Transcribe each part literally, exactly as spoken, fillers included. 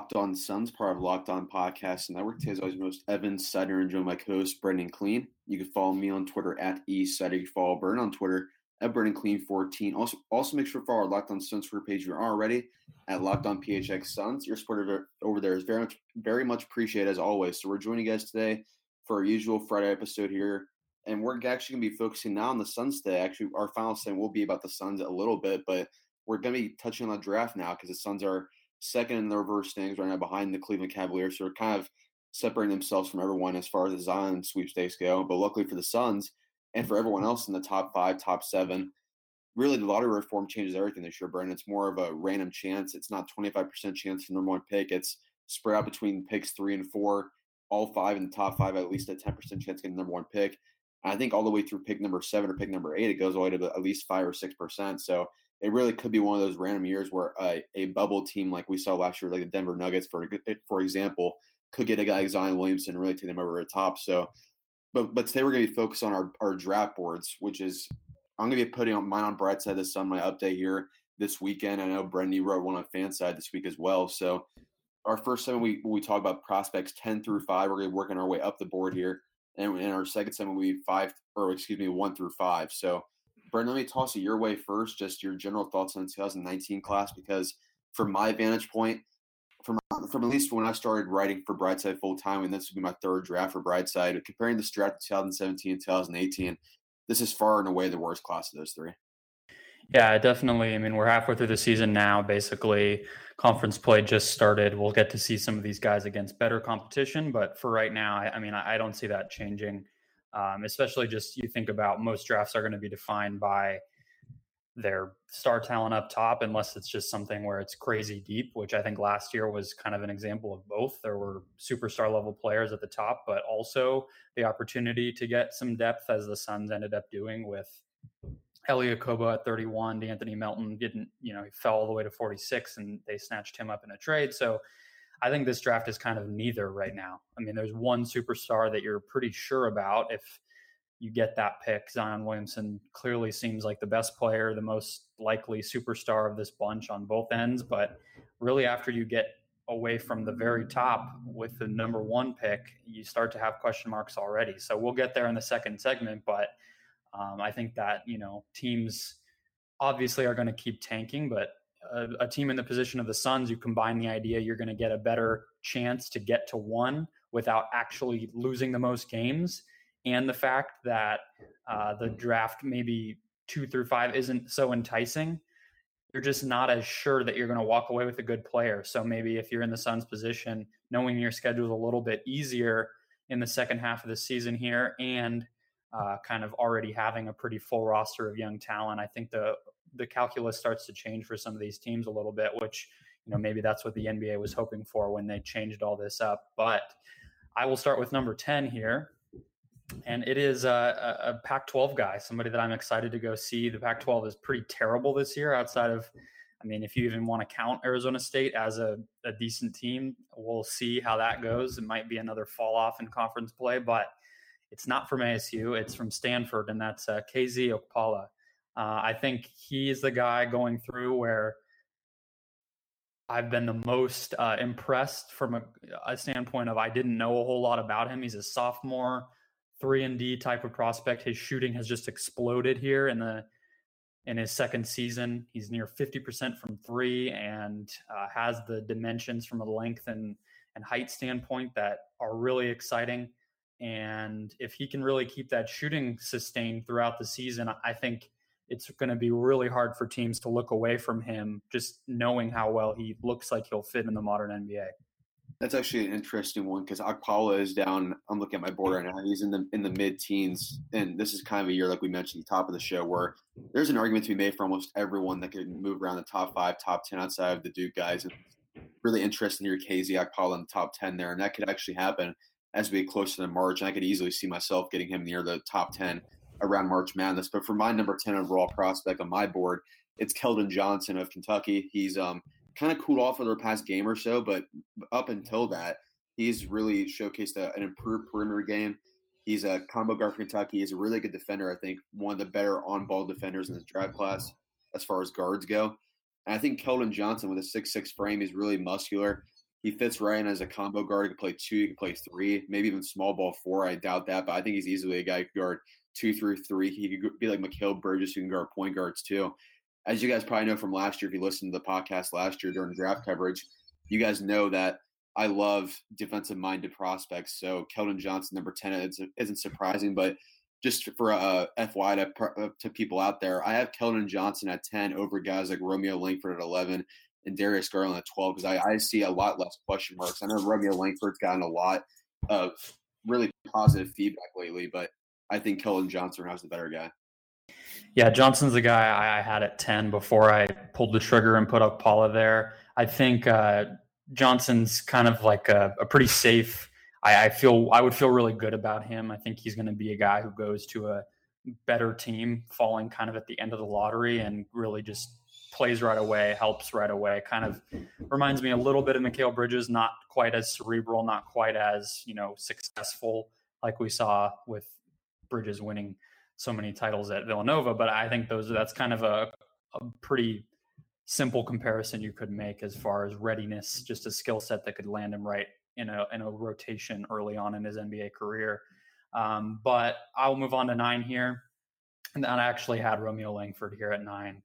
Locked On Suns, part of Locked On Podcast Network. Today's always most Evan Sutter and joined my co-host Brendan Clean. You can follow me on Twitter at e Sutter. You can follow Brendan on Twitter at Brendan Clean fourteen. Also, also make sure to follow our Locked On Suns Twitter page if you're already at Locked On P H X Suns. Your support over there is very much very much appreciated as always. So we're joining you guys today for our usual Friday episode here, and we're actually going to be focusing now on the Suns today. Actually, our final segment will be about the Suns a little bit, but we're going to be touching on the draft now because the Suns are second in the reverse standings right now behind the Cleveland Cavaliers. So they're kind of separating themselves from everyone as far as the Zion sweepstakes go. But luckily for the Suns and for everyone else in the top five, top seven, really the lottery reform changes everything this year, Brandon. It's more of a random chance. It's not twenty-five percent chance for the number one pick. It's spread out between picks three and four. All five in the top five, at least a ten percent chance to get the number one pick. And I think all the way through pick number seven or pick number eight, it goes all the way to at least five or six percent. So it really could be one of those random years where a, a bubble team like we saw last year, like the Denver Nuggets, for for example, could get a guy like Zion Williamson and really take them over the top. So, but but today we're going to be focused on our, our draft boards, which is I'm going to be putting on mine on Brett's side this on my update here this weekend. I know Brendan wrote one on fan side this week as well. So our first segment, we we talk about prospects ten through five. We're going to be working our way up the board here, and in our second segment, we five or excuse me one through five. So Brendan, let me toss it your way first, just your general thoughts on the two thousand nineteen class, because from my vantage point, from from at least when I started writing for Brightside full time, and this would be my third draft for Brightside, comparing this draft to two thousand seventeen and two thousand eighteen, this is far and away the worst class of those three. Yeah, definitely. I mean, we're halfway through the season now. Basically, conference play just started. We'll get to see some of these guys against better competition, but for right now, I, I mean, I, I don't see that changing. Um, especially just you think about most drafts are going to be defined by their star talent up top, unless it's just something where it's crazy deep, which I think last year was kind of an example of both. There were superstar level players at the top, but also the opportunity to get some depth, as the Suns ended up doing with Elie Okobo at thirty-one. D'Anthony Melton didn't, you know, he fell all the way to forty-six and they snatched him up in a trade. So I think this draft is kind of neither right now. I mean, there's one superstar that you're pretty sure about if you get that pick. Zion Williamson clearly seems like the best player, the most likely superstar of this bunch on both ends. But really, after you get away from the very top with the number one pick, you start to have question marks already. So we'll get there in the second segment. But um, I think that, you know, teams obviously are going to keep tanking, but A, a team in the position of the Suns, you combine the idea you're going to get a better chance to get to one without actually losing the most games, and the fact that uh, the draft maybe two through five isn't so enticing, you're just not as sure that you're going to walk away with a good player. So maybe if you're in the Suns position, knowing your schedule is a little bit easier in the second half of the season here, and uh, kind of already having a pretty full roster of young talent, I think the the calculus starts to change for some of these teams a little bit, which, you know, maybe that's what the N B A was hoping for when they changed all this up. But I will start with number ten here. And it is a, a Pac twelve guy, somebody that I'm excited to go see. The Pac twelve is pretty terrible this year outside of, I mean, if you even want to count Arizona State as a, a decent team, we'll see how that goes. It might be another fall off in conference play, but it's not from A S U. It's from Stanford, and that's uh, K Z Okpala. Uh, I think he is the guy going through where I've been the most uh, impressed from a, a standpoint of I didn't know a whole lot about him. He's a sophomore, three and D type of prospect. His shooting has just exploded here in the in his second season. He's near fifty percent from three and uh, has the dimensions from a length and, and height standpoint that are really exciting. And if he can really keep that shooting sustained throughout the season, I think it's going to be really hard for teams to look away from him, just knowing how well he looks like he'll fit in the modern N B A. That's actually an interesting one because Okpala is down. I'm looking at my board right now. He's in the in the mid-teens, and this is kind of a year, like we mentioned at the top of the show, where there's an argument to be made for almost everyone that can move around the top five, top ten outside of the Duke guys. And really interesting to hear K Z Okpala in the top ten there, and that could actually happen as we get closer to March. And I could easily see myself getting him near the top ten around March Madness. But for my number ten overall prospect on my board, it's Keldon Johnson of Kentucky. He's um. kind of cooled off over the past game or so, but up until that, he's really showcased a, an improved perimeter game. He's a combo guard for Kentucky. He's a really good defender. I think one of the better on-ball defenders in this draft class as far as guards go. And I think Keldon Johnson with a six six frame is really muscular. He fits right in as a combo guard. He can play two, he can play three, maybe even small ball four. I doubt that, but I think he's easily a guy who can guard two through three. He could be like Mikal Bridges, who can guard point guards too. As you guys probably know from last year, if you listened to the podcast last year during draft coverage, you guys know that I love defensive-minded prospects. So Keldon Johnson, number ten, isn't, isn't surprising, but just for a F Y to, to people out there, I have Keldon Johnson at ten over guys like Romeo Langford at eleven and Darius Garland at twelve because I, I see a lot less question marks. I know Romeo Langford's gotten a lot of really positive feedback lately, but I think Keldon Johnson has the better guy. Yeah, Johnson's the guy I had at ten before I pulled the trigger and put up Paula there. I think uh, Johnson's kind of like a, a pretty safe – I feel I would feel really good about him. I think he's going to be a guy who goes to a better team, falling kind of at the end of the lottery and really just plays right away, helps right away. Kind of reminds me a little bit of Mikal Bridges, not quite as cerebral, not quite as, you know, successful like we saw with Bridges winning so many titles at Villanova. But I think those that's kind of a, a pretty simple comparison you could make as far as readiness, just a skill set that could land him right in a in a rotation early on in his N B A career. Um, but I'll move on to nine here. And I actually had Romeo Langford here at nine.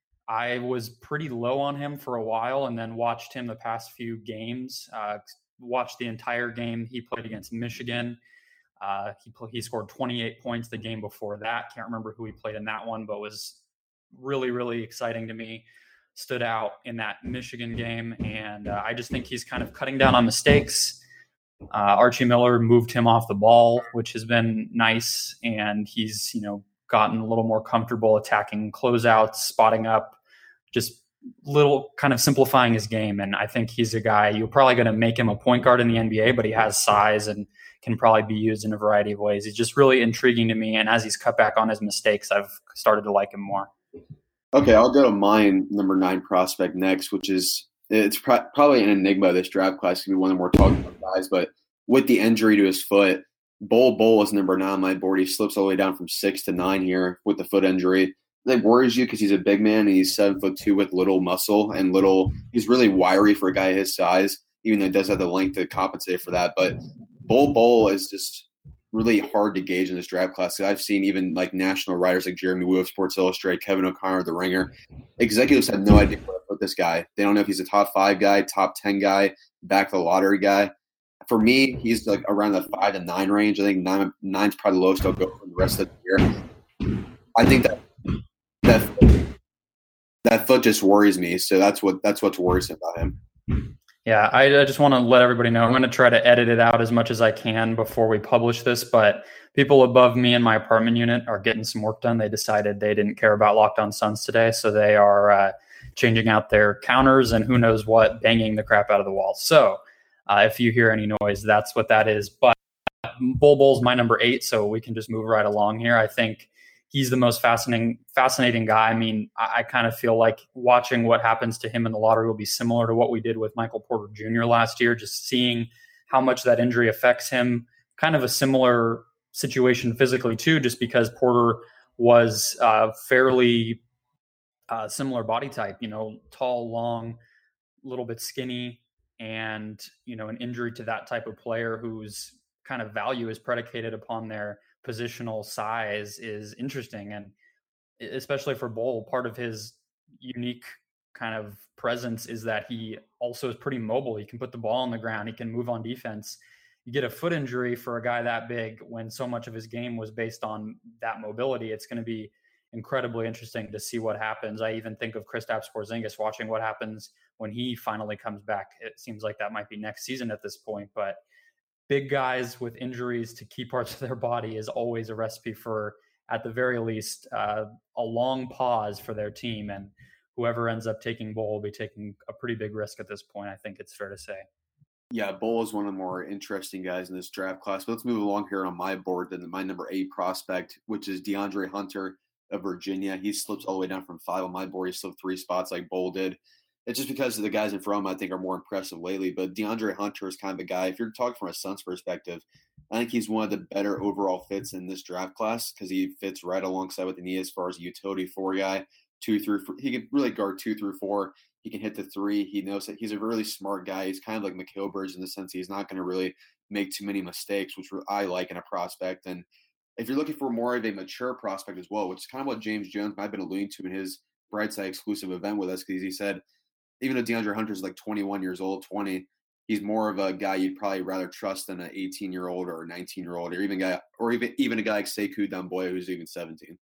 I was pretty low on him for a while and then watched him the past few games, uh, watched the entire game he played against Michigan. Uh, he he scored twenty-eight points the game before that. Can't remember who he played in that one, but was really, really exciting to me. Stood out in that Michigan game, and uh, I just think he's kind of cutting down on mistakes. Uh, Archie Miller moved him off the ball, which has been nice, and he's, you know, gotten a little more comfortable attacking closeouts, spotting up, just little kind of simplifying his game. And I think he's a guy, you're probably going to make him a point guard in the N B A, but he has size and can probably be used in a variety of ways. He's just really intriguing to me. And as he's cut back on his mistakes, I've started to like him more. Okay, I'll go to mine, number nine prospect next, which is it's pro- probably an enigma of this draft class. Could be one of the more talked about guys, but with the injury to his foot, Bol Bol is number nine on my board. He slips all the way down from six to nine here with the foot injury. That worries you because he's a big man and he's seven foot two with little muscle and little. He's really wiry for a guy his size, even though he does have the length to compensate for that. But Bol Bol is just really hard to gauge in this draft class. I've seen even like national writers like Jeremy Wu of Sports Illustrated, Kevin O'Connor of The Ringer. Executives have no idea where to put this guy. They don't know if he's a top five guy, top ten guy, back to the lottery guy. For me, he's like around the five to nine range. I think nine nine's probably the lowest I'll go for the rest of the year. I think that that that foot just worries me. So that's what that's what's worrisome about him. Yeah, I, I just want to let everybody know I'm going to try to edit it out as much as I can before we publish this. But people above me in my apartment unit are getting some work done. They decided they didn't care about Locked On Suns today, so they are uh, changing out their counters and who knows what, banging the crap out of the wall. So uh, if you hear any noise, that's what that is. But Bol Bol's my number eight, so we can just move right along here. I think he's the most fascinating fascinating guy. I mean, I, I kind of feel like watching what happens to him in the lottery will be similar to what we did with Michael Porter Junior last year, just seeing how much that injury affects him. Kind of a similar situation physically too, just because Porter was uh, fairly uh, similar body type, you know, tall, long, a little bit skinny, and, you know, an injury to that type of player whose kind of value is predicated upon their positional size is interesting. And especially for Bol, part of his unique kind of presence is that he also is pretty mobile. He can put the ball on the ground. He can move on defense. You get a foot injury for a guy that big when so much of his game was based on that mobility. It's going to be incredibly interesting to see what happens. I even think of Kristaps Porzingis, watching what happens when he finally comes back. It seems like that might be next season at this point, but big guys with injuries to key parts of their body is always a recipe for, at the very least, uh, a long pause for their team. And whoever ends up taking Bol will be taking a pretty big risk at this point, I think it's fair to say. Yeah, Bol is one of the more interesting guys in this draft class. But let's move along here on my board. Then my number eight prospect, which is DeAndre Hunter of Virginia. He slips all the way down from five on my board. He slipped three spots like Bol did. It's just because of the guys in front of him I think are more impressive lately. But DeAndre Hunter is kind of a guy, if you're talking from a Suns perspective, I think he's one of the better overall fits in this draft class because he fits right alongside what they need as far as a utility four guy, two through four. He can really guard two through four. He can hit the three. He knows that he's a really smart guy. He's kind of like Mikal Bridges in the sense he's not going to really make too many mistakes, which I like in a prospect. And if you're looking for more of a mature prospect as well, which is kind of what James Jones might have been alluding to in his Brightside exclusive event with us, because he said, even though DeAndre Hunter's like twenty-one years old, twenty, he's more of a guy you'd probably rather trust than an eighteen-year-old or a nineteen-year-old, or even guy, or even even a guy like Sekou Doumbouya who's even seventeen.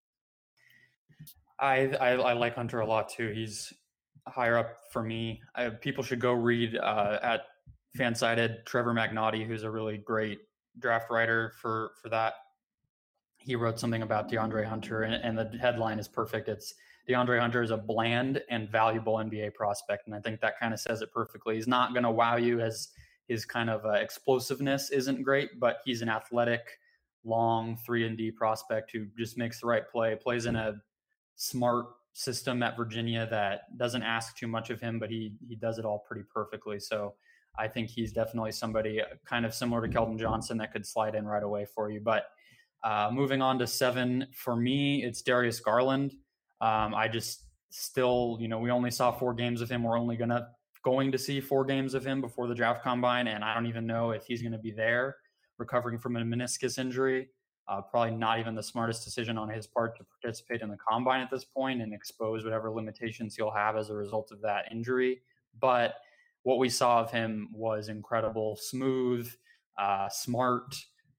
I, I I like Hunter a lot too. He's higher up for me. I, people should go read uh, at Fansided Trevor McNaughty, who's a really great draft writer for for that. He wrote something about DeAndre Hunter, and, and the headline is perfect. It's DeAndre Hunter is a bland and valuable N B A prospect, and I think that kind of says it perfectly. He's not going to wow you, as his kind of uh, explosiveness isn't great, but he's an athletic, long three and D prospect who just makes the right play, plays in a smart system at Virginia that doesn't ask too much of him, but he he does it all pretty perfectly. So I think he's definitely somebody kind of similar to Keldon Johnson that could slide in right away for you. But uh, moving on to seven, for me, it's Darius Garland. Um, I just still, you know, we only saw four games of him. We're only gonna going to see four games of him before the draft combine, and I don't even know if he's going to be there, recovering from a meniscus injury. Uh, probably not even the smartest decision on his part to participate in the combine at this point and expose whatever limitations he'll have as a result of that injury. But what we saw of him was incredible, smooth, uh, smart,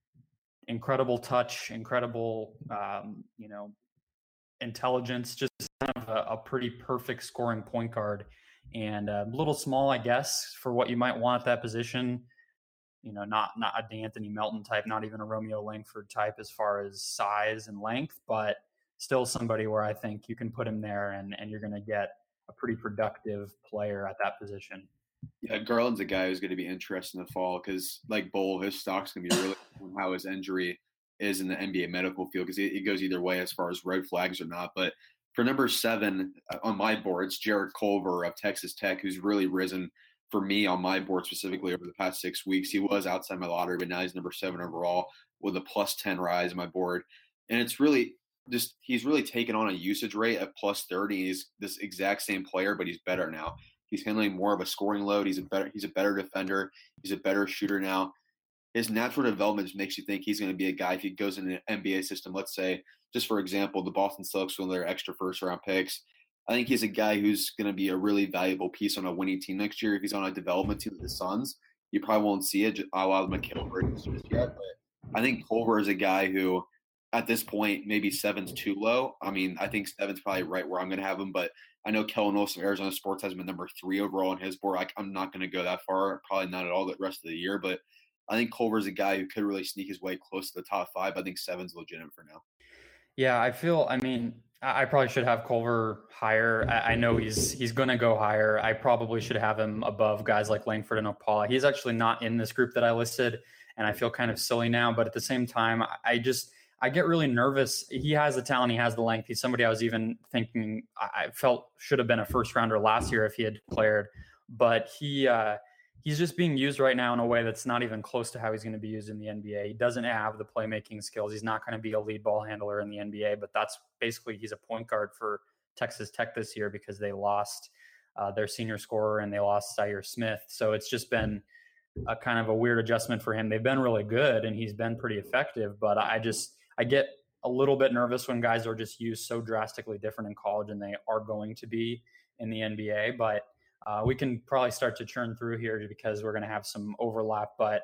incredible touch, incredible, um, you know, intelligence, just kind of a, a pretty perfect scoring point guard, and a little small, I guess, for what you might want at that position. You know, not not a D'Anthony Melton type, not even a Romeo Langford type as far as size and length, but still somebody where I think you can put him there and, and you're going to get a pretty productive player at that position. Yeah, Garland's a guy who's going to be interesting in the fall because, like Bull, his stock's going to be really on how his injury is in the N B A medical field, because it, it goes either way as far as red flags or not. But for number seven on my board, it's Jarrett Culver of Texas Tech, who's really risen for me on my board specifically over the past six weeks. He was outside my lottery, but now he's number seven overall with a plus ten rise on my board. And it's really just, he's really taken on a usage rate of plus thirty. He's this exact same player, but he's better now. He's handling more of a scoring load. He's a better, he's a better defender. He's a better shooter now. His natural development just makes you think he's going to be a guy if he goes in an N B A system. Let's say, just for example, the Boston Celtics with their extra first round picks. I think he's a guy who's going to be a really valuable piece on a winning team next year. If he's on a development team with the Suns, you probably won't see it a la Mikal Bridges just yet. But I think Culver is a guy who, at this point, maybe seven's too low. I mean, I think seven's probably right where I'm going to have him. But I know Kellen Olson of Arizona Sports has him at number three overall on his board. I, I'm not going to go that far, probably not at all the rest of the year. But I think Culver's a guy who could really sneak his way close to the top five. I think seven's legitimate for now. Yeah, I feel, I mean, I probably should have Culver higher. I, I know he's he's going to go higher. I probably should have him above guys like Langford and Okpala. He's actually not in this group that I listed, and I feel kind of silly now. But at the same time, I just I get really nervous. He has the talent. He has the length. He's somebody I was even thinking I felt should have been a first rounder last year if he had declared. But he uh, he's just being used right now in a way that's not even close to how he's going to be used in the N B A. He doesn't have the playmaking skills. He's not going to be a lead ball handler in the N B A, but that's basically, he's a point guard for Texas Tech this year because they lost uh, their senior scorer and they lost Zaire Smith. So it's just been a kind of a weird adjustment for him. They've been really good and he's been pretty effective, but I just, I get a little bit nervous when guys are just used so drastically different in college and they are going to be in the N B A. But Uh, we can probably start to churn through here because we're going to have some overlap. But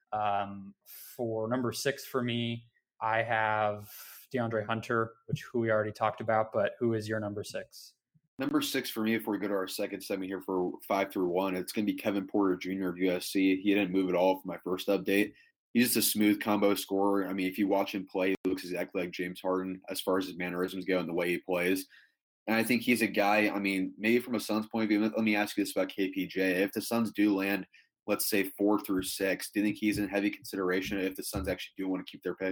um, for number six for me, I have DeAndre Hunter, which who we already talked about. But who is your number six? Number six for me, before we go to our second segment here for five through one, it's going to be Kevin Porter Junior of U S C. He didn't move at all from my first update. He's just a smooth combo scorer. I mean, if you watch him play, he looks exactly like James Harden as far as his mannerisms go and the way he plays. And I think he's a guy, I mean, maybe from a Suns point of view, let me ask you this about K P J. If the Suns do land, let's say, four through six, do you think he's in heavy consideration if the Suns actually do want to keep their pick?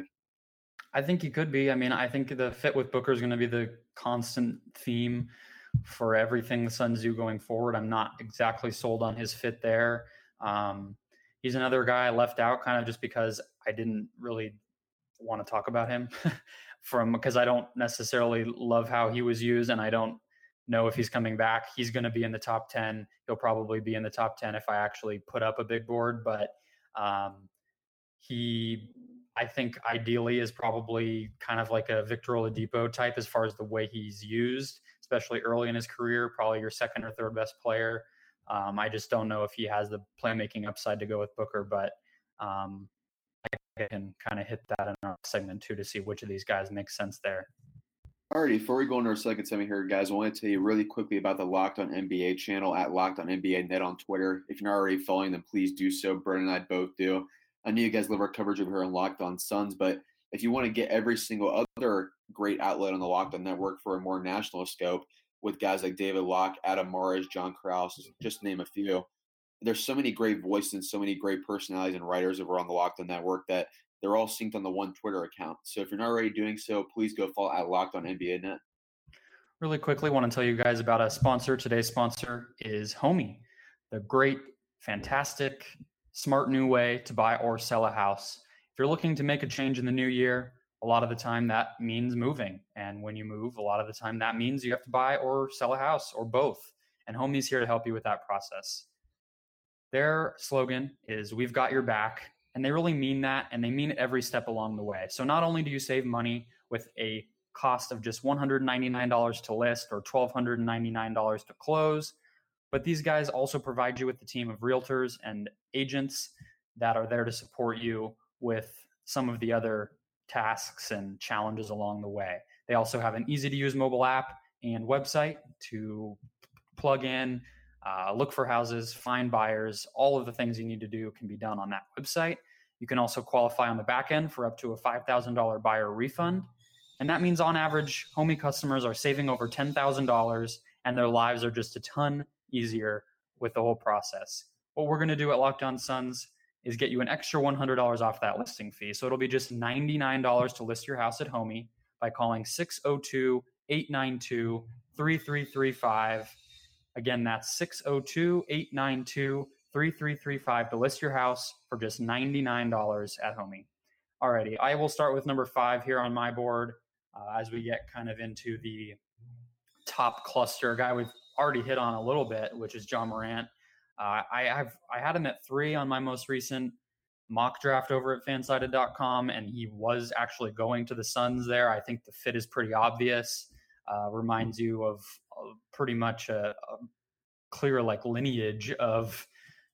I think he could be. I mean, I think the fit with Booker is going to be the constant theme for everything the Suns do going forward. I'm not exactly sold on his fit there. Um, he's another guy I left out kind of just because I didn't really want to talk about him from because I don't necessarily love how he was used and I don't know if he's coming back. He's going to be in the top ten. He'll probably be in the top ten if I actually put up a big board. But um, he, I think, ideally is probably kind of like a Victor Oladipo type as far as the way he's used, especially early in his career, probably your second or third best player. Um, I just don't know if he has the playmaking upside to go with Booker, but um, I can kind of hit that in our segment too to see which of these guys makes sense there. Alrighty, before we go into our second segment here, guys, I want to tell you really quickly about the Locked On N B A channel at Locked On N B A Net on Twitter. If you're not already following them, please do so. Brennan and I both do. I know you guys love our coverage over here on Locked On Suns, but if you want to get every single other great outlet on the Locked On Network for a more national scope with guys like David Locke, Adam Mares, John Krause, just to name a few, there's so many great voices and so many great personalities and writers over on the Locked On Network that they're all synced on the one Twitter account. So if you're not already doing so, please go follow at Locked On N B A Net. Really quickly, want to tell you guys about a sponsor. Today's sponsor is Homie, the great, fantastic, smart new way to buy or sell a house. If you're looking to make a change in the new year, a lot of the time that means moving. And when you move, a lot of the time that means you have to buy or sell a house or both. And Homie's here to help you with that process. Their slogan is, "We've got your back." And they really mean that, and they mean it every step along the way. So not only do you save money with a cost of just one hundred ninety-nine dollars to list or one thousand two hundred ninety-nine dollars to close, but these guys also provide you with the team of realtors and agents that are there to support you with some of the other tasks and challenges along the way. They also have an easy-to-use mobile app and website to plug in, Uh, look for houses, find buyers. All of the things you need to do can be done on that website. You can also qualify on the back end for up to a five thousand dollars buyer refund. And that means on average, Homie customers are saving over ten thousand dollars and their lives are just a ton easier with the whole process. What we're going to do at Locked On Suns is get you an extra one hundred dollars off that listing fee. So it'll be just ninety-nine dollars to list your house at Homie by calling six oh two, eight nine two, three three three five. Again, that's six oh two, eight nine two, three three three five to list your house for just ninety-nine dollars at Homie. Alrighty, I will start with number five here on my board uh, as we get kind of into the top cluster. A guy we've already hit on a little bit, which is Ja Morant. Uh, I have I had him at three on my most recent mock draft over at fansided dot com, and he was actually going to the Suns there. I think the fit is pretty obvious. Uh, reminds you of uh, pretty much a, a clear like lineage of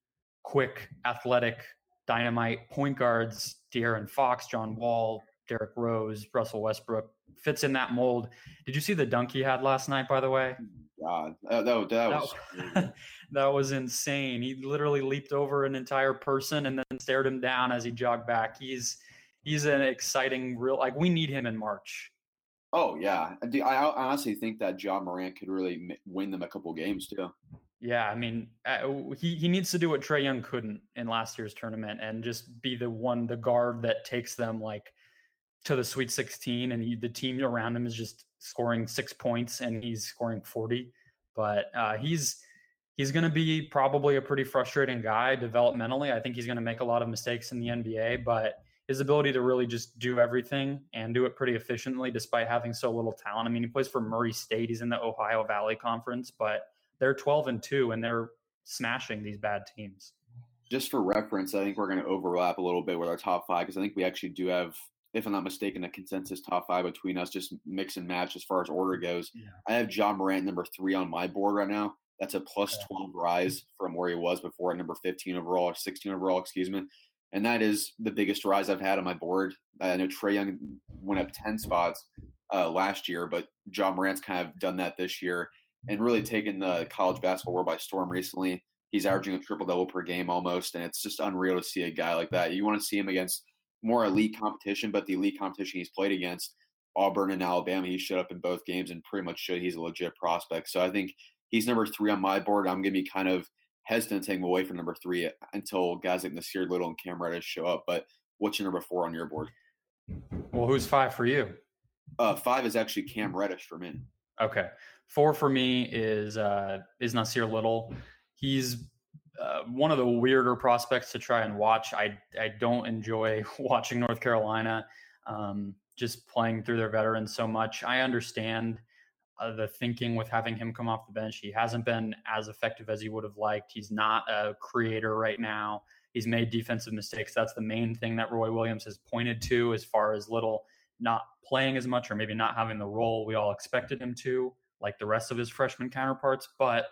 quick, athletic, dynamite point guards, De'Aaron Fox, John Wall, Derrick Rose, Russell Westbrook. Fits in that mold. Did you see the dunk he had last night, by the way? God, that, that, that was that, that was insane. He literally leaped over an entire person and then stared him down as he jogged back. He's he's an exciting, real like we need him in March. Oh, yeah. I honestly think that Ja Morant could really win them a couple games, too. Yeah, I mean, uh, he, he needs to do what Trae Young couldn't in last year's tournament and just be the one, the guard that takes them, like, to the Sweet sixteen, and he, the team around him is just scoring six points, and he's scoring forty. But uh, he's he's going to be probably a pretty frustrating guy developmentally. I think he's going to make a lot of mistakes in the N B A, but his ability to really just do everything and do it pretty efficiently despite having so little talent. I mean, he plays for Murray State. He's in the Ohio Valley Conference, but they're twelve and two and they're smashing these bad teams. Just for reference, I think we're going to overlap a little bit with our top five because I think we actually do have, if I'm not mistaken, a consensus top five between us, just mix and match as far as order goes. Yeah. I have Ja Morant number three on my board right now. That's a plus twelve rise from where he was before at number fifteen overall or sixteen overall, excuse me. And that is the biggest rise I've had on my board. I know Trae Young went up ten spots uh, last year, but Ja Morant's kind of done that this year and really taken the college basketball world by storm recently. He's averaging a triple-double per game almost, and it's just unreal to see a guy like that. You want to see him against more elite competition, but the elite competition he's played against, Auburn and Alabama, he showed up in both games and pretty much showed he's a legit prospect. So I think he's number three on my board. I'm going to be kind of hesitant to take him away from number three until guys like Nasir Little and Cam Reddish show up. But what's your number four on your board? Well, who's five for you? Uh, five is actually Cam Reddish for me. Okay. Four for me is uh, is Nasir Little. He's uh, one of the weirder prospects to try and watch. I I don't enjoy watching North Carolina, um, just playing through their veterans so much. I understand uh, the thinking with having him come off the bench. He hasn't been as effective as he would have liked. He's not a creator right now. He's made defensive mistakes. That's the main thing that Roy Williams has pointed to, as far as Little not playing as much or maybe not having the role we all expected him to, like the rest of his freshman counterparts. But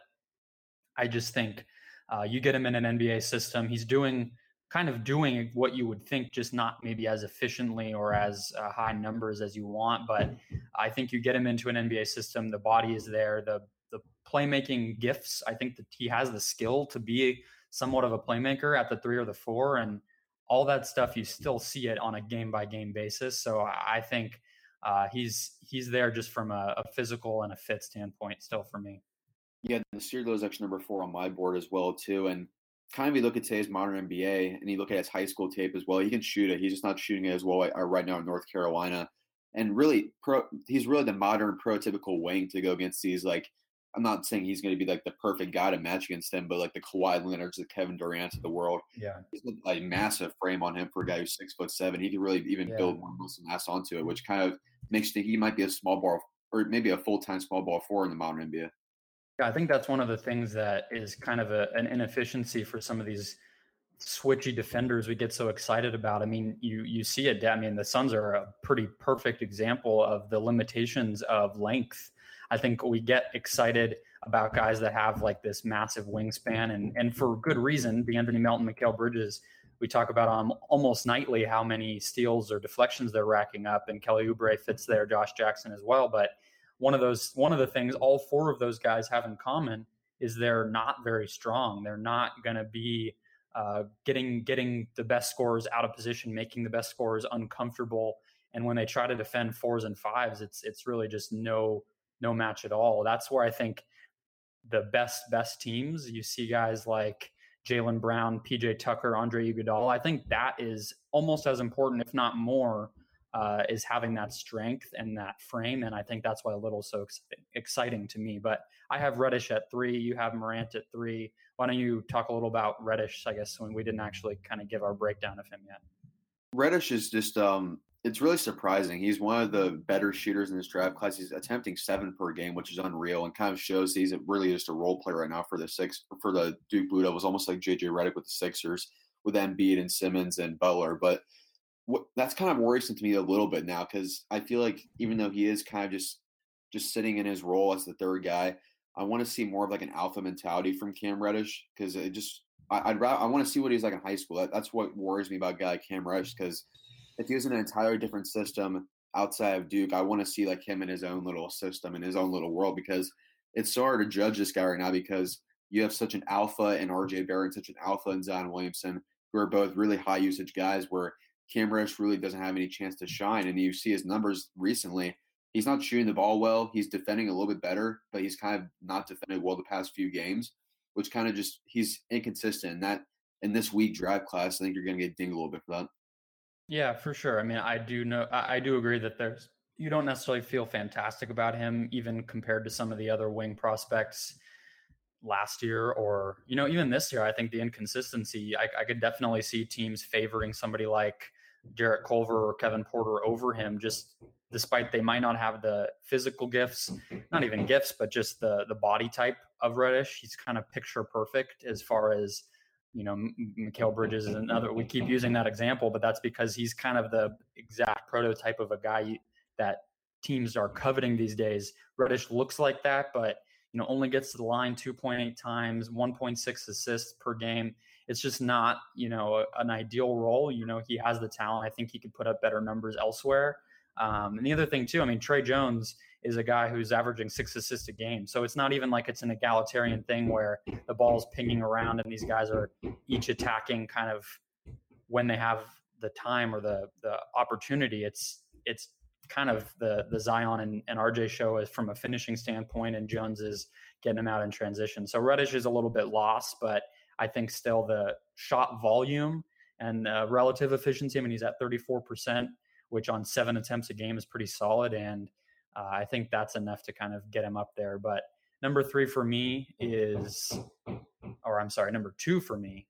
I just think uh, you get him in an N B A system. He's doing kind of doing what you would think, just not maybe as efficiently or as uh, high numbers as you want. But I think you get him into an N B A system. The body is there. The the playmaking gifts. I think that he has the skill to be somewhat of a playmaker at the three or the four, and all that stuff. You still see it on a game by game basis. So I think uh, he's he's there just from a, a physical and a fit standpoint still for me. Yeah, Nassir is actually number four on my board as well too. And kind of you look at today's modern N B A and you look at his high school tape as well. He can shoot it. He's just not shooting it as well right now in North Carolina. And really, pro, he's really the modern prototypical wing to go against these. Like, I'm not saying he's going to be like the perfect guy to match against him, but like the Kawhi Leonards, the Kevin Durant's of the world. Yeah, he's got a massive frame on him for a guy who's six foot seven. He can really even yeah. build more muscle mass onto it, which kind of makes you think he might be a small ball or maybe a full time small ball four in the modern N B A. Yeah, I think that's one of the things that is kind of a, an inefficiency for some of these switchy defenders we get so excited about. I mean, you you see it. I mean, the Suns are a pretty perfect example of the limitations of length. I think we get excited about guys that have like this massive wingspan, and and for good reason. DeAnthony Melton, Mikal Bridges, we talk about um, almost nightly how many steals or deflections they're racking up, and Kelly Oubre fits there, Josh Jackson as well. But one of those, one of the things all four of those guys have in common is they're not very strong. They're not going to be uh, getting getting the best scorers out of position, making the best scorers uncomfortable. And when they try to defend fours and fives, it's it's really just no no match at all. That's where I think the best best teams, you see guys like Jaylen Brown, P J Tucker, Andre Iguodala. I think that is almost as important, if not more, uh, is having that strength and that frame. And I think that's why Little's so ex- exciting to me. But I have Reddish at three. You have Morant at three. Why don't you talk a little about Reddish, I guess, when we didn't actually kind of give our breakdown of him yet? Reddish is just, um, it's really surprising. He's one of the better shooters in this draft class. He's attempting seven per game, which is unreal, and kind of shows he's really just a role player right now for the six for the Duke Blue Devils, almost like J J Redick with the Sixers, with Embiid and Simmons and Butler. But what, that's kind of worrisome to me a little bit now, because I feel like even though he is kind of just just sitting in his role as the third guy, I want to see more of like an alpha mentality from Cam Reddish, because it just I, I'd rather, I want to see what he's like in high school. That, that's what worries me about a guy like Cam Reddish, because if he was in an entirely different system outside of Duke, I want to see like him in his own little system, in his own little world, because it's so hard to judge this guy right now, because you have such an alpha in R J Barrett, such an alpha in Zion Williamson, who are both really high usage guys, where Cam Reddish really doesn't have any chance to shine. And you see his numbers recently. He's not shooting the ball well. He's defending a little bit better, but he's kind of not defended well the past few games, which kind of just, he's inconsistent. And that in this weak draft class, I think you're going to get dinged a little bit for that. Yeah, for sure. I mean, I do know, I do agree that there's, you don't necessarily feel fantastic about him, even compared to some of the other wing prospects last year, or, you know, even this year. I think the inconsistency, I, I could definitely see teams favoring somebody like Jarrett Culver or Kevin Porter over him, just despite they might not have the physical gifts, not even gifts, but just the the body type of Reddish. He's kind of picture perfect as far as, you know, Mikal Bridges is another. We keep using that example, but that's because he's kind of the exact prototype of a guy that teams are coveting these days. Reddish looks like that, but, you know, only gets to the line two point eight times, one point six assists per game. It's just not, you know, an ideal role. You know, he has the talent. I think he could put up better numbers elsewhere. Um, and the other thing too, I mean, Trey Jones is a guy who's averaging six assists a game. So it's not even like it's an egalitarian thing where the ball's pinging around and these guys are each attacking kind of when they have the time or the the opportunity. It's it's kind of the the Zion and, and R J show is from a finishing standpoint, and Jones is getting him out in transition. So Reddish is a little bit lost, but I think still the shot volume and uh, relative efficiency, I mean, he's at thirty-four percent, which on seven attempts a game is pretty solid. And uh, I think that's enough to kind of get him up there. But number three for me is, or I'm sorry, number two for me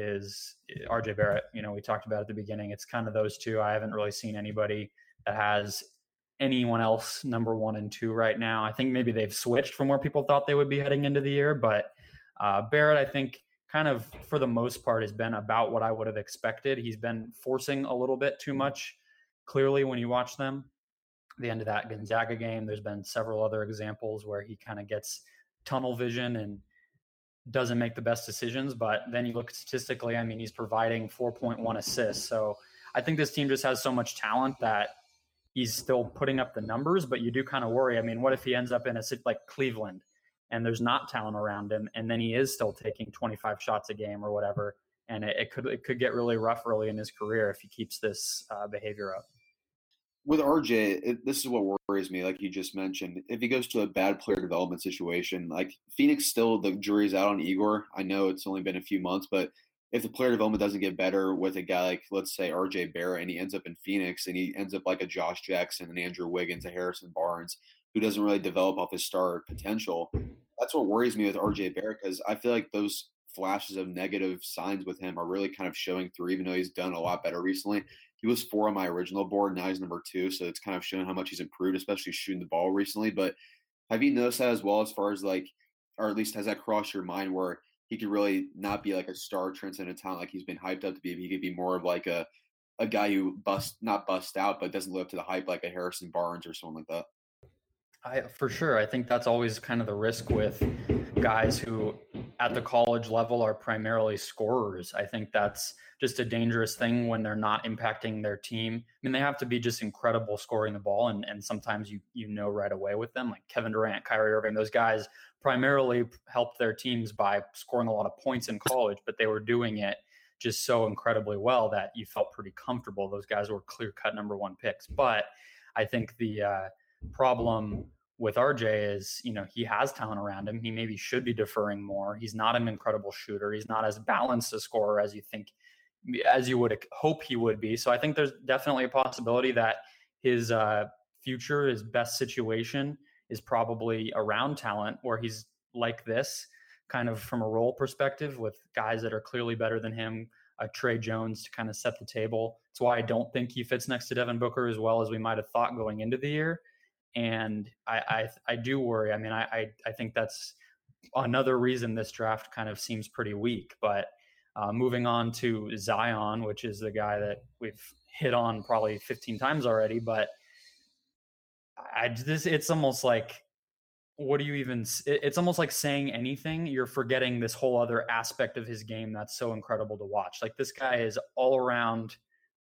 is R J Barrett. You know, we talked about at the beginning, it's kind of those two. I haven't really seen anybody that has anyone else number one and two right now. I think maybe they've switched from where people thought they would be heading into the year, but uh, Barrett, I think, kind of for the most part has been about what I would have expected. He's been forcing a little bit too much. Clearly, when you watch them, the end of that Gonzaga game, there's been several other examples where he kind of gets tunnel vision and doesn't make the best decisions. But then you look statistically, I mean, he's providing four point one assists. So I think this team just has so much talent that he's still putting up the numbers, but you do kind of worry. I mean, what if he ends up in a city like Cleveland and there's not talent around him, and then he is still taking twenty-five shots a game or whatever, and it, it could it could get really rough early in his career if he keeps this uh, behavior up. With R J, it, this is what worries me, like you just mentioned. If he goes to a bad player development situation, like Phoenix, still the jury's out on Igor. I know it's only been a few months, but if the player development doesn't get better with a guy like, let's say, R J Barrett, and he ends up in Phoenix, and he ends up like a Josh Jackson and Andrew Wiggins, a Harrison Barnes, who doesn't really develop off his star potential, that's what worries me with R J Barrett, because I feel like those flashes of negative signs with him are really kind of showing through, even though he's done a lot better recently. He was four on my original board. Now he's number two. So it's kind of showing how much he's improved, especially shooting the ball recently. But have you noticed that as well, as far as like, or at least has that crossed your mind where he could really not be like a star transcendent talent like he's been hyped up to be? He could be more of like a, a guy who bust, not bust out, but doesn't live up to the hype like a Harrison Barnes or someone like that. I, for sure. I think that's always kind of the risk with guys who at the college level are primarily scorers. I think that's just a dangerous thing when they're not impacting their team. I mean, they have to be just incredible scoring the ball, and, and sometimes you you know right away with them, like Kevin Durant, Kyrie Irving. Those guys primarily helped their teams by scoring a lot of points in college, but they were doing it just so incredibly well that you felt pretty comfortable. Those guys were clear-cut number one picks. But I think the uh, problem with R J is, you know, he has talent around him. He maybe should be deferring more. He's not an incredible shooter. He's not as balanced a scorer as you think, as you would hope he would be. So I think there's definitely a possibility that his uh, future, his best situation is probably around talent, where he's like this, kind of from a role perspective with guys that are clearly better than him, uh, Trey Jones to kind of set the table. That's why I don't think he fits next to Devin Booker as well as we might have thought going into the year. And I, I, I do worry. I mean, I, I, I think that's another reason this draft kind of seems pretty weak. But uh, moving on to Zion, which is the guy that we've hit on probably fifteen times already. But I this it's almost like, what do you even? It's almost like saying anything. You're forgetting this whole other aspect of his game that's so incredible to watch. Like, this guy is all around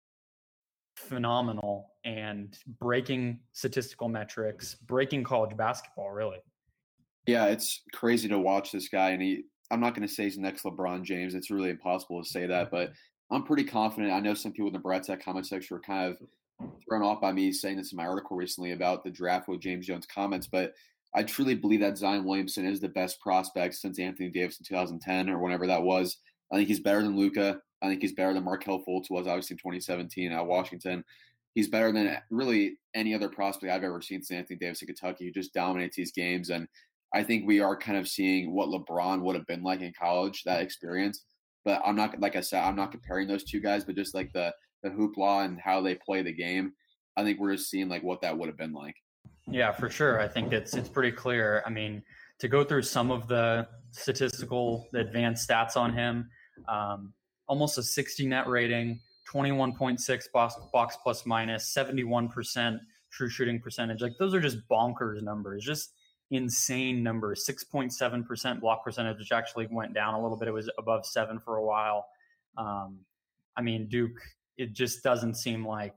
phenomenal and breaking statistical metrics, breaking college basketball, really. Yeah, it's crazy to watch this guy. And he, I'm not going to say he's next LeBron James. It's really impossible to say that, but I'm pretty confident. I know some people in the Brett Tech comment section were kind of thrown off by me saying this in my article recently about the draft with James Jones comments, but I truly believe that Zion Williamson is the best prospect since Anthony Davis in two thousand ten or whenever that was. I think he's better than Luka. I think he's better than Markelle Fultz was obviously in twenty seventeen at Washington. He's better than really any other prospect I've ever seen since Anthony Davis in Kentucky, who just dominates these games. And I think we are kind of seeing what LeBron would have been like in college, that experience. But I'm not, like I said, I'm not comparing those two guys, but just like the, the hoopla and how they play the game. I think we're just seeing like what that would have been like. Yeah, for sure. I think it's it's pretty clear. I mean, to go through some of the statistical, the advanced stats on him, um, almost a sixty net rating, twenty-one point six box, box plus minus, seventy-one percent true shooting percentage. Like, those are just bonkers numbers, just insane numbers. six point seven percent block percentage, which actually went down a little bit. It was above seven for a while. Um, I mean, Duke, it just doesn't seem like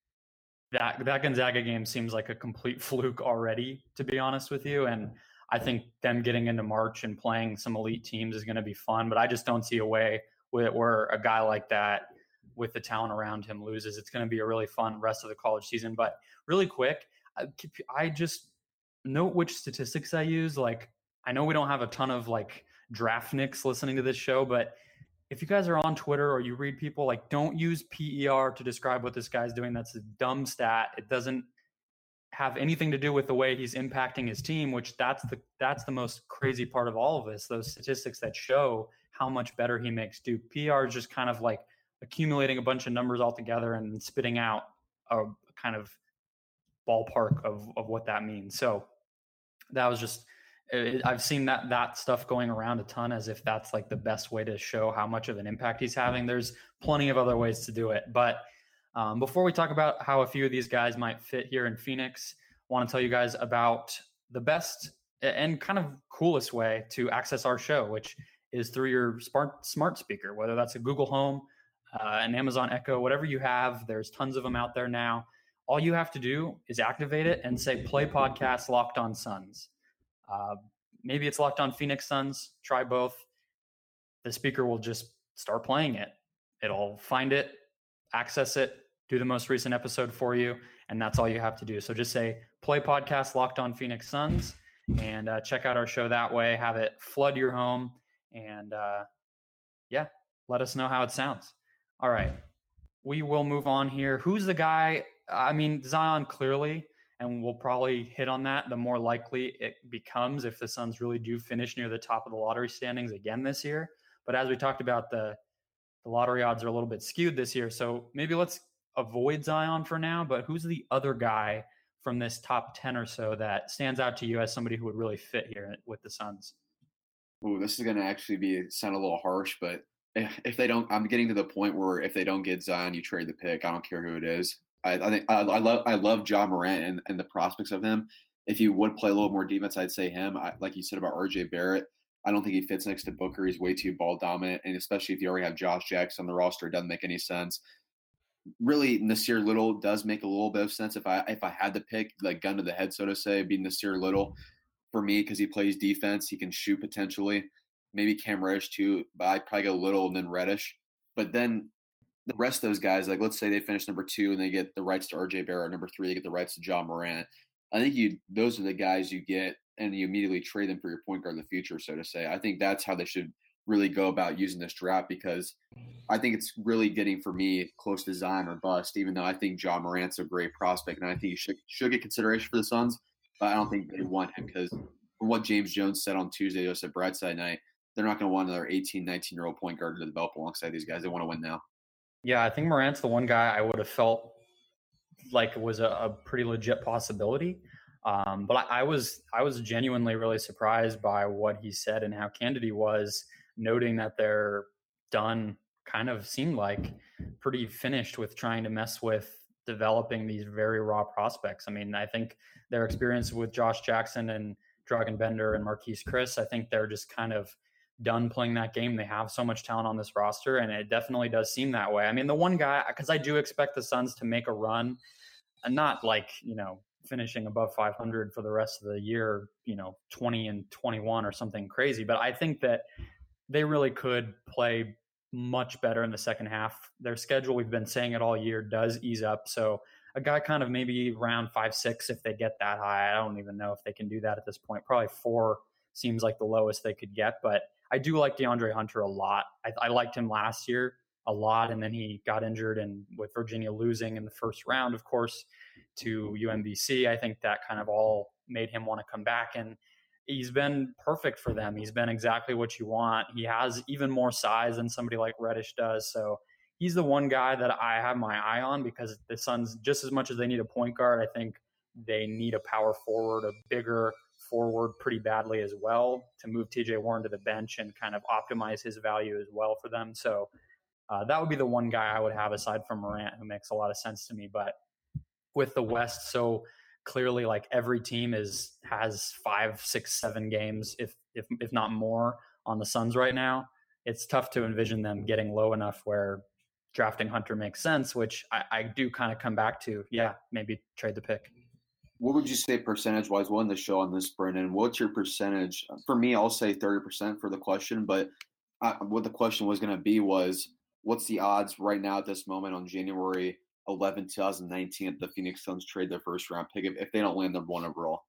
that. That Gonzaga game seems like a complete fluke already, to be honest with you. And I think them getting into March and playing some elite teams is going to be fun, but I just don't see a way where a guy like that with the talent around him loses. It's going to be a really fun rest of the college season. But really quick, I, I just note which statistics I use. Like, I know we don't have a ton of like draft nicks listening to this show, but if you guys are on Twitter or you read people, like, don't use P E R to describe what this guy's doing. That's a dumb stat. It doesn't have anything to do with the way he's impacting his team, which that's the that's the most crazy part of all of this, those statistics that show how much better he makes Duke. P R is just kind of like accumulating a bunch of numbers all together and spitting out a kind of ballpark of, of what that means. So that was just, it, I've seen that, that stuff going around a ton as if that's like the best way to show how much of an impact he's having. There's plenty of other ways to do it. But um, before we talk about how a few of these guys might fit here in Phoenix, I want to tell you guys about the best and kind of coolest way to access our show, which is through your smart smart speaker, whether that's a Google Home, uh, an Amazon Echo, whatever you have. There's tons of them out there now. All you have to do is activate it and say, play podcast Locked On Suns. Uh, maybe it's Locked On Phoenix Suns. Try both. The speaker will just start playing it. It'll find it, access it, do the most recent episode for you, and that's all you have to do. So just say, play podcast Locked On Phoenix Suns, and uh, check out our show that way. Have it flood your home, and uh, yeah, let us know how it sounds. All right, we will move on here. Who's the guy? I mean, Zion clearly, and we'll probably hit on that. The more likely it becomes if the Suns really do finish near the top of the lottery standings again this year. But as we talked about, the the lottery odds are a little bit skewed this year. So maybe let's avoid Zion for now. But who's the other guy from this top ten or so that stands out to you as somebody who would really fit here with the Suns? Ooh, this is going to actually be sound a little harsh, but if, if they don't, I'm getting to the point where if they don't get Zion, you trade the pick. I don't care who it is. I, I think I, I love I love Ja Morant and, and the prospects of him. If you would play a little more defense, I'd say him. I, like you said about R J Barrett, I don't think he fits next to Booker. He's way too ball dominant, and especially if you already have Josh Jackson on the roster, it doesn't make any sense. Really, Nasir Little does make a little bit of sense. If I if I had to pick, like gun to the head, so to say, it'd be Nasir Little for me because he plays defense. He can shoot potentially. Maybe Cam Reddish too, but I'd probably go Little and then Reddish. But then the rest of those guys, like let's say they finish number two and they get the rights to R J Barrett, number three they get the rights to Ja Morant. I think you those are the guys you get, and you immediately trade them for your point guard in the future, so to say. I think that's how they should really go about using this draft, because I think it's really getting, for me, close to Zion or bust, even though I think Ja Morant's a great prospect, and I think he should, should get consideration for the Suns, but I don't think they want him because from what James Jones said on Tuesday, just at Brightside Night, they're not going to want another eighteen, nineteen-year-old point guard to develop alongside these guys. They want to win now. Yeah, I think Morant's the one guy I would have felt like was a, a pretty legit possibility. Um, but I, I was I was genuinely really surprised by what he said and how candid he was, noting that they're done, kind of seemed like pretty finished with trying to mess with developing these very raw prospects. I mean, I think their experience with Josh Jackson and Dragan Bender and Marquise Chris, I think they're just kind of done playing that game. They have so much talent on this roster, and it definitely does seem that way. I mean, the one guy, because I do expect the Suns to make a run, and not like, you know, finishing above five hundred for the rest of the year, you know, twenty and twenty-one or something crazy. But I think that they really could play much better in the second half. Their schedule, we've been saying it all year, does ease up. So a guy kind of maybe around five, six, if they get that high. I don't even know if they can do that at this point. Probably four seems like the lowest they could get. But I do like DeAndre Hunter a lot. I, I liked him last year a lot, and then he got injured, and with Virginia losing in the first round, of course, to U M B C, I think that kind of all made him want to come back, and he's been perfect for them. He's been exactly what you want. He has even more size than somebody like Reddish does, so he's the one guy that I have my eye on, because the Suns, just as much as they need a point guard, I think they need a power forward, a bigger forward pretty badly as well, to move T J Warren to the bench and kind of optimize his value as well for them. So uh, that would be the one guy I would have aside from Morant, who makes a lot of sense to me. But with the West, so clearly, like, every team is has five, six, seven games, if if if not more, on the Suns right now. It's tough to envision them getting low enough where drafting Hunter makes sense, which I, I do kind of come back to. Yeah, maybe trade the pick. What would you say percentage-wise? We'll end the show on this, Brendan. What's your percentage? For me, I'll say thirty percent for the question, but I, what the question was going to be was, what's the odds right now at this moment on January eleventh, twenty nineteen, that the Phoenix Suns trade their first-round pick if, if they don't land number one overall?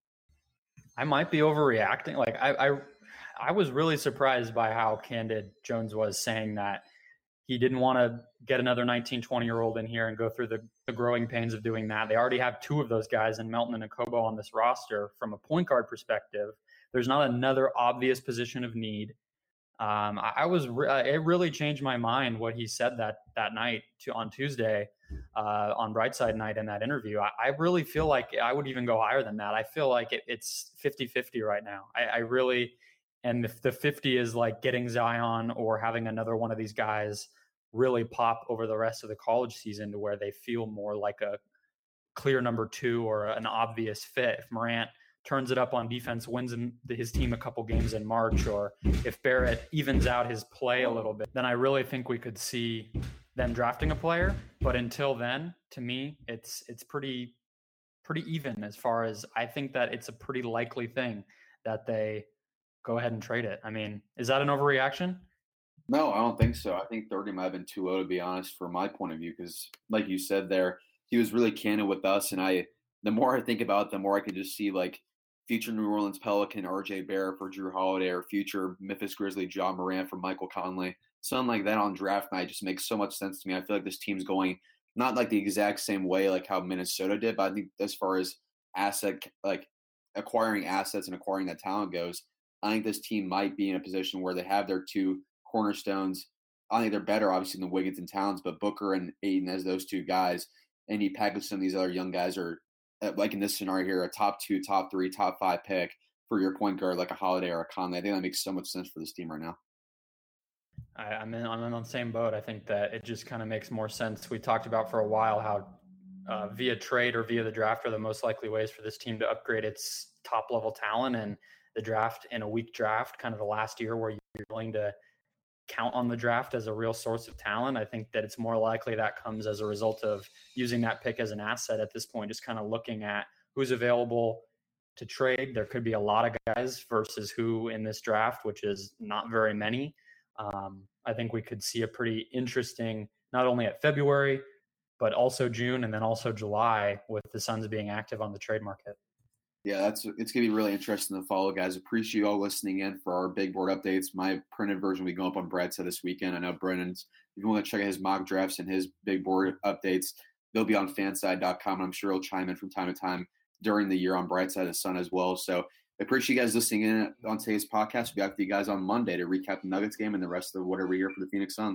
I might be overreacting. Like, I, I, I was really surprised by how candid Jones was, saying that he didn't want to get another nineteen, twenty-year-old in here and go through the, the growing pains of doing that. They already have two of those guys in Melton and Okobo on this roster. From a point guard perspective, there's not another obvious position of need. Um, I, I was re- uh, it really changed my mind what he said that that night to on Tuesday uh, on Brightside night in that interview. I, I really feel like I would even go higher than that. I feel like it, it's fifty-fifty right now. I, I really, and if the fifty is like getting Zion or having another one of these guys really pop over the rest of the college season to where they feel more like a clear number two or an obvious fit. If Morant turns it up on defense, wins his team a couple games in March, or if Barrett evens out his play a little bit, then I really think we could see them drafting a player. But until then, to me, it's it's pretty pretty even as far as I think that it's a pretty likely thing that they go ahead and trade it. I mean, is that an overreaction? No, I don't think so. I think thirty might have been too low, to be honest, from my point of view, because like you said there, he was really candid with us. And I, the more I think about it, the more I could just see like future New Orleans Pelican R J Barrett for Drew Holiday, or future Memphis Grizzly Ja Morant for Michael Conley. Something like that on draft night just makes so much sense to me. I feel like this team's going not like the exact same way like how Minnesota did, but I think as far as asset, like acquiring assets and acquiring that talent goes, I think this team might be in a position where they have their two cornerstones. I think they're better, obviously, than Wiggins and Towns, but Booker and Ayton as those two guys, and you package some of these other young guys, are like in this scenario here, a top two, top three, top five pick for your point guard, like a Holiday or a Conley. I think that makes so much sense for this team right now. I, I'm in, I'm in on the same boat. I think that it just kind of makes more sense. We talked about for a while how uh, via trade or via the draft are the most likely ways for this team to upgrade its top level talent, and the draft in a weak draft, kind of the last year where you're willing to count on the draft as a real source of talent. I think that it's more likely that comes as a result of using that pick as an asset at this point, just kind of looking at who's available to trade. There could be a lot of guys versus who in this draft, which is not very many. Um, I think we could see a pretty interesting, not only at February, but also June and then also July, with the Suns being active on the trade market. Yeah, that's it's gonna be really interesting to follow, guys. Appreciate you all listening in for our big board updates. My printed version will be going up on Brightside this weekend. I know Brennan's. If you want to check out his mock drafts and his big board updates, they'll be on fanside dot com. I'm sure he'll chime in from time to time during the year on Brightside of the Sun as well. So I appreciate you guys listening in on today's podcast. We'll be back with you guys on Monday to recap the Nuggets game and the rest of whatever we hear for the Phoenix Suns.